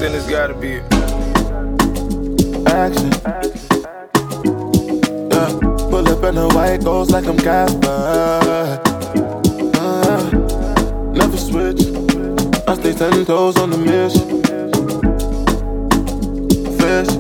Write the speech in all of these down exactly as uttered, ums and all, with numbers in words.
saying it's gotta be it. Action. Yeah, pull up in a white ghost like I'm Casper. Uh, never switch. I stay ten toes on the mission. Fish.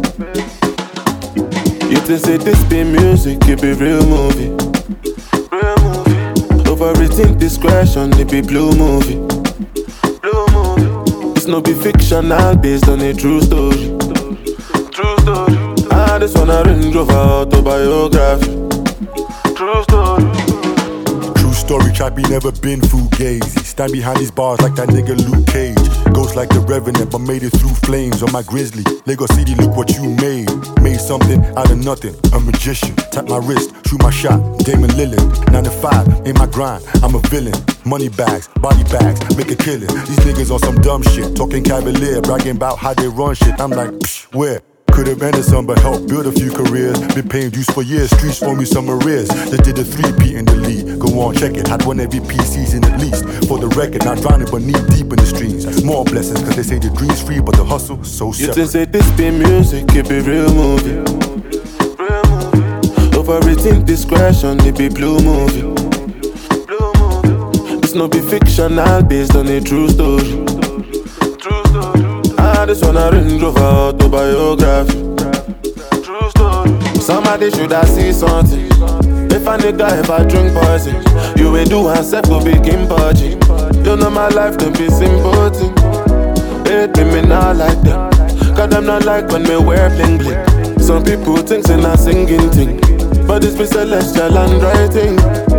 You just say this be music, it be real movie. Real movie. Overrating discretion, it be blue movie. Blue movie. It's no be fictional based on a true story. True story. I just wanna Range Rover autobiography. True story. True story, Chappie never been fugazi. Stand behind these bars like that nigga Luke Cage. Ghost like the Revenant, but made it through flames on my Grizzly. Lagos City, look what you made. Made something out of nothing, a magician. Tap my wrist, shoot my shot, Damon Lillard. nine to five, ain't my grind, I'm a villain. Money bags, body bags, make a killing. These niggas on some dumb shit, talking cavalier, bragging about how they run shit. I'm like, psh, where? Could've ended some, but helped build a few careers. Been paying dues for years, streets owe me some arrears. Just did a three-peat in the league. Go on, check it. Had one every P season at least. For the record, not drowning but knee deep in the streams. More blessings, cause they say the dream's free, but the hustle so separate. You just say this be music, it be real movie. Real movie. Overrating discretion, it be blue movie. Blue movie. It's no be fictional based on a true story. True story. I just wanna Range Rover autobiography. True story. Somebody should have seen something. If a nigga ever drink poison, you ain't do yourself go begin purging. You know my life don't be sympathy. Hate me, me not like them. Cause them not like when me wear bling bling. Some people think they not singing thing, but it's be celestial and writing.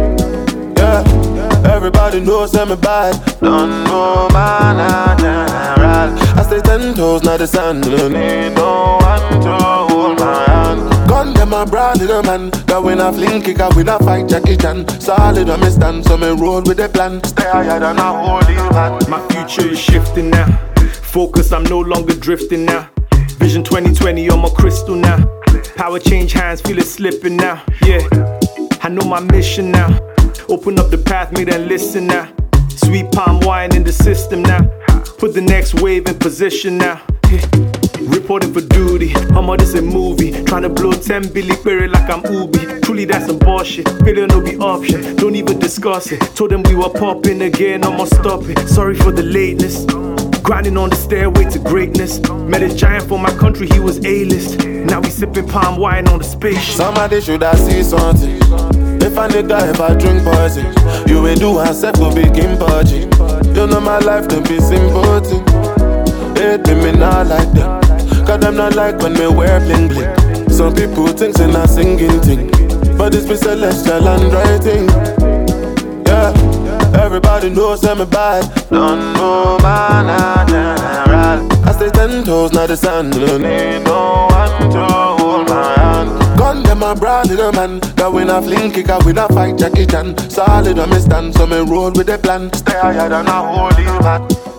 Yeah, everybody knows I'm bad. Don't know man and general. I stay ten toes, not the sand. Don't need no one to hold my hand. Gun them a broad little man. Cause when I fling kick, I win a fight Jackie Chan. Solid on me stand, so me roll with the plan. Stay higher than a holy man. My future is shifting now. Focus, I'm no longer drifting now. Vision twenty twenty on my crystal now. Power change hands, feel it slipping now. Yeah, I know my mission now. Open up the path, me then listen now. Sweet palm wine in the system now. Put the next wave in position now. Yeah. Reporting for duty, I'm on this a movie. Tryna blow ten billy query like I'm Ubi. Truly that's some bullshit, failure no be option. Don't even discuss it. Told them we were popping again, I'ma stop it. Sorry for the lateness. Grinding on the stairway to greatness. Met a giant for my country, he was A-list. Now we sipping palm wine on the spaceship. Somebody should have seen something. If a nigga ever drink poison, you ain't do yourself go begin purging. You know my life don't be sympathy. Hate me, me not like them. Cause them not like when me wear bling bling. Some people think they not singing thing, but it's be celestial and writing. Yeah, everybody knows I'm bad. Don't know man and general. I stay ten toes, not the sand. Don't need no one to hold my hand. Gun them a broad little man. Cause when I fling kick, I win a fight Jackie Chan. Solid on me stand, so me roll with the plan. Stay higher than a holy man.